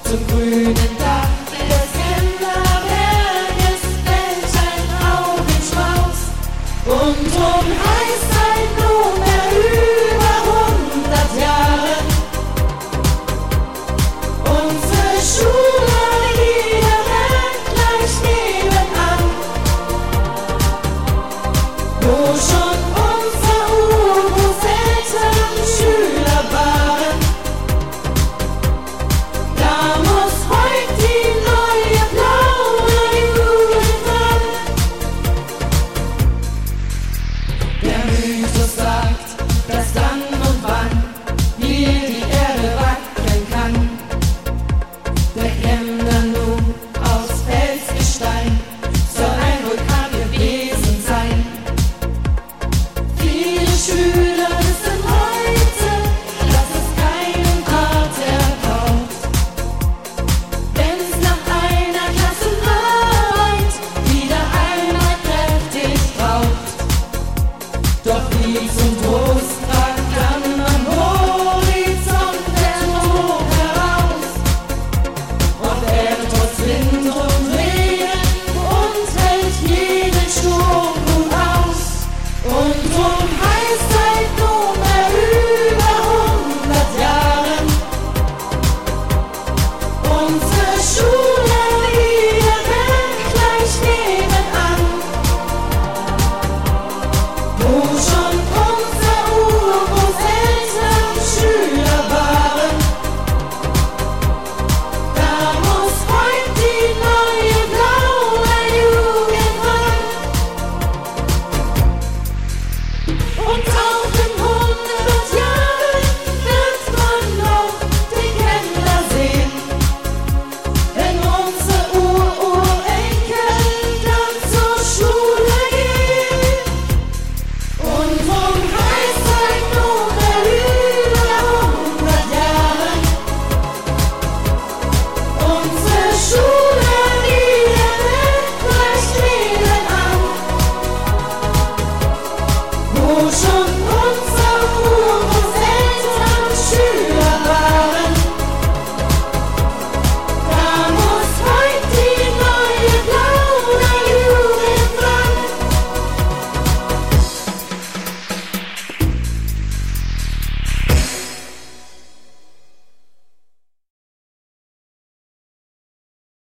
zum grünen Dach des Kemmerberges fällt ein Augenschmaus. Und drum heißt seit nunmehr über 100 Jahren unsere Schule hier gleich nebenan, wo schon unsere Urgroßeltern Schüler waren. Da muss heut die neue blaue Jugend ran. Der Mythos sagt, dass dann und wann hier die Erde wackeln kann. Der Kemner nun aus Felsgestein soll ein Vulkan gewesen sein. Viele Schüler wissen heute, dass es keinen Pater braucht, wenn's nach einer Klassenarbeit wieder einmal kräftig raucht. Doch wie zum Trost ragt dann am Horizont der Tod heraus. Ob er trotz Wind und Regen und hält jeden Sturm gut aus. Und drum heißt seit nunmehr über 100 Jahren unsere Schule wieder gleich nebenan, wo schon unsere Urgroßeltern Schüler waren. Da muss heut die neue blaue Jugend ran. Und auch in 100 Jahren wird man noch den Kemner sehen, wenn unsere Urenkel dann zur Schule gehen. Und drum heißt seit nunmehr über 100 Jahren unsere Schule wieder gleich nebenan, wo schon